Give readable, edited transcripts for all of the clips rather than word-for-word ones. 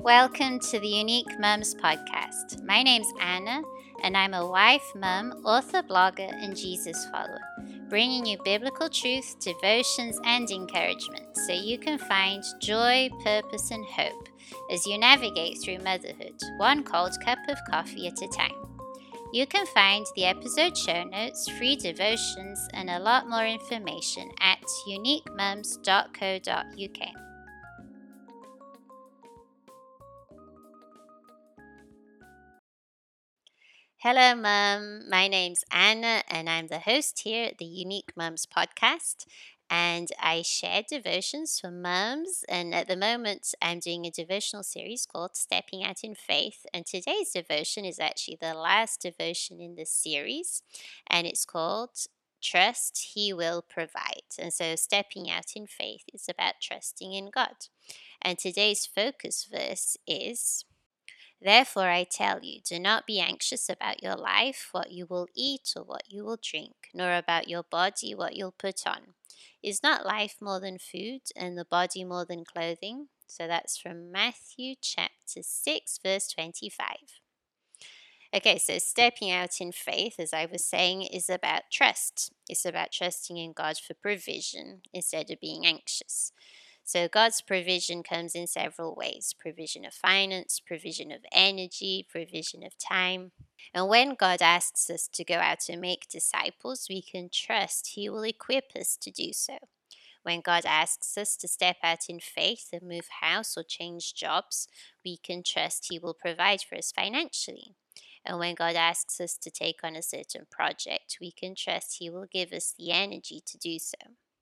Welcome to the Unique Mums podcast. My name's Anna, and I'm a wife, mum, author, blogger, and Jesus follower, bringing you biblical truth, devotions, and encouragement so you can find joy, purpose, and hope as you navigate through motherhood, one cold cup of coffee at a time. You can find the episode show notes, free devotions, and a lot more information at uniquemums.co.uk. Hello, Mum. My name's Anna, and I'm the host here at the Unique Mums podcast. And I share devotions for mums. And at the moment, I'm doing a devotional series called Stepping Out in Faith. And today's devotion is actually the last devotion in the series, and it's called Trust He Will Provide. And so, stepping out in faith is about trusting in God. And today's focus verse is, Therefore, I tell you, do not be anxious about your life, what you will eat or what you will drink, nor about your body, what you'll put on. Is not life more than food, and the body more than clothing? So that's from Matthew chapter 6, verse 25. Okay, so stepping out in faith, as I was saying, is about trust. It's about trusting in God for provision instead of being anxious. So God's provision comes in several ways: provision of finance, provision of energy, provision of time. And when God asks us to go out and make disciples, we can trust He will equip us to do so. When God asks us to step out in faith and move house or change jobs, we can trust He will provide for us financially. And when God asks us to take on a certain project, we can trust He will give us the energy to do so.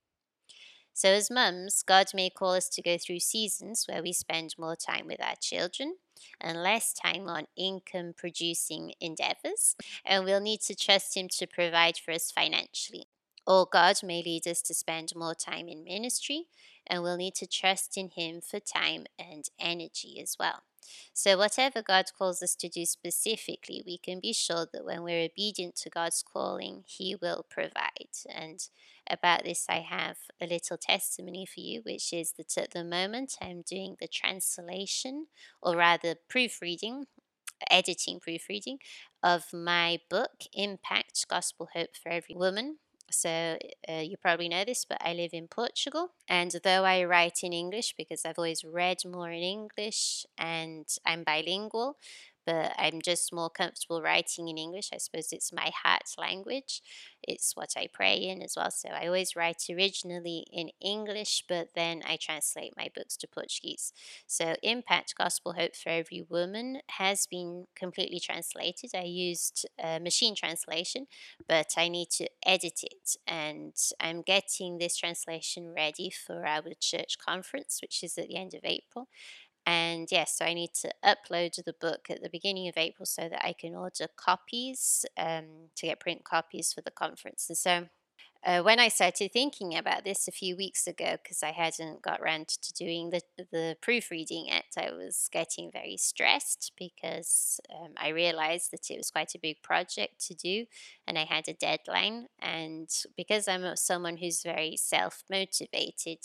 So, as mums, God may call us to go through seasons where we spend more time with our children and less time on income producing endeavors, and we'll need to trust Him to provide for us financially. Or God may lead us to spend more time in ministry, and we'll need to trust in Him for time and energy as well. So, whatever God calls us to do specifically, we can be sure that when we're obedient to God's calling, He will provide. And about this, I have a little testimony for you, which is that at the moment I'm doing the translation, or rather proofreading, editing proofreading, of my book, Impact Gospel Hope for Every Woman. So, you probably know this, but I live in Portugal. And though I write in English because I've always read more in English and I'm bilingual, but I'm just more comfortable writing in English. I suppose it's my heart language. It's what I pray in as well. So I always write originally in English, but then I translate my books to Portuguese. So Impact Gospel Hope for Every Woman has been completely translated. I used machine translation, but I need to edit it. And I'm getting this translation ready for our church conference, which is at the end of April. And yes, so I need to upload the book at the beginning of April so that I can order copies to get print copies for the conference. And so when I started thinking about this a few weeks ago, because I hadn't got around to doing the proofreading yet, I was getting very stressed because I realized that it was quite a big project to do and I had a deadline. And because I'm someone who's very self motivated,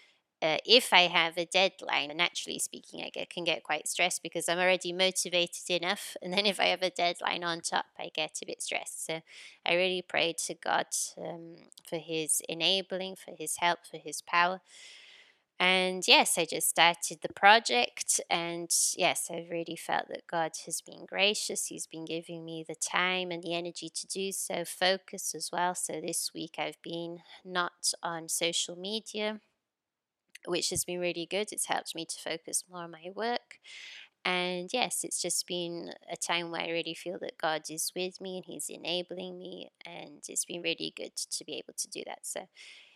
if I have a deadline, naturally speaking, can get quite stressed because I'm already motivated enough. And then if I have a deadline on top, I get a bit stressed. So I really prayed to God for His enabling, for His help, for His power. And yes, I just started the project. And yes, I've really felt that God has been gracious. He's been giving me the time and the energy to do so, focus as well. So this week I've been not on social media, which has been really good. It's helped me to focus more on my work. And yes, it's just been a time where I really feel that God is with me and He's enabling me. And it's been really good to be able to do that. So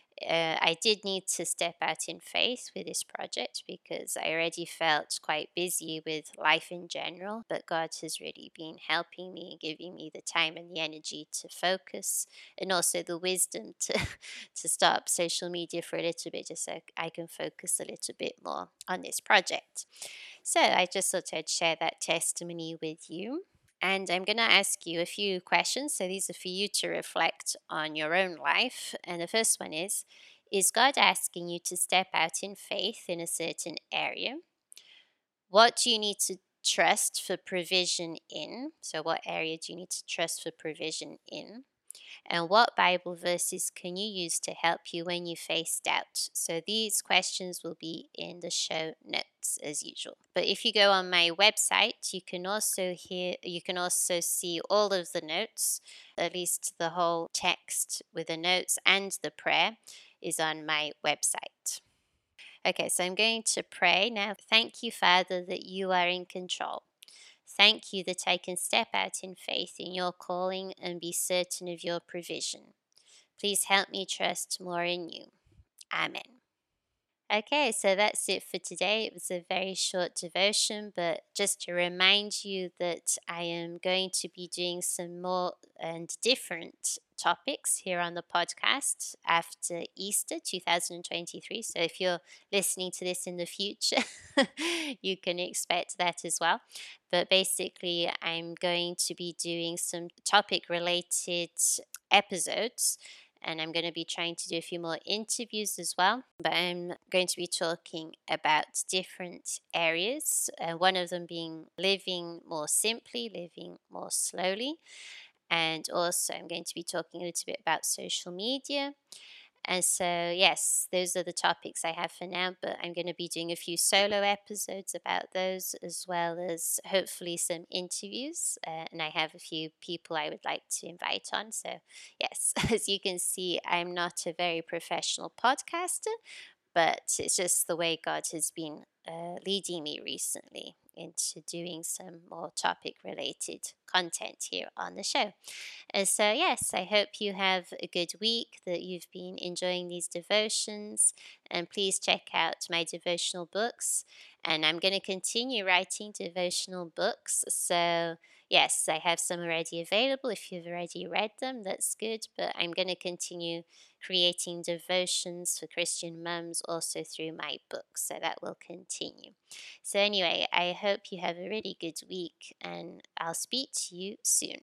I did need to step out in faith with this project because I already felt quite busy with life in general. But God has really been helping me, giving me the time and the energy to focus, and also the wisdom to stop social media for a little bit, just so I can focus a little bit more on this project. So I just thought I'd share that testimony with you. And I'm going to ask you a few questions. So these are for you to reflect on your own life. And the first one is God asking you to step out in faith in a certain area? What do you need to trust for provision in? So, what area do you need to trust for provision in? And what Bible verses can you use to help you when you face doubt? So these questions will be in the show notes as usual. But if you go on my website, you can also see all of the notes, at least the whole text with the notes and the prayer is on my website. Okay, so I'm going to pray now. Thank you, Father, that you are in control. Thank you that I can step out in faith in your calling and be certain of your provision. Please help me trust more in you. Amen. Okay, so that's it for today. It was a very short devotion, but just to remind you that I am going to be doing some more and different topics here on the podcast after Easter 2023. So if you're listening to this in the future, you can expect that as well. But basically, I'm going to be doing some topic related episodes, and I'm going to be trying to do a few more interviews as well. But I'm going to be talking about different areas, one of them being living more simply, living more slowly. And also, I'm going to be talking a little bit about social media. And so, yes, those are the topics I have for now, but I'm going to be doing a few solo episodes about those, as well as hopefully some interviews. And I have a few people I would like to invite on. So, yes, as you can see, I'm not a very professional podcaster, but it's just the way God has been leading me recently into doing some more topic related content here on the show. And so, yes, I hope you have a good week, that you've been enjoying these devotions, and please check out my devotional books. And I'm going to continue writing devotional books. So, yes, I have some already available. If you've already read them, that's good. But I'm going to continue creating devotions for Christian mums also through my books. So that will continue. So, anyway, I hope you have a really good week, and I'll speak to you soon.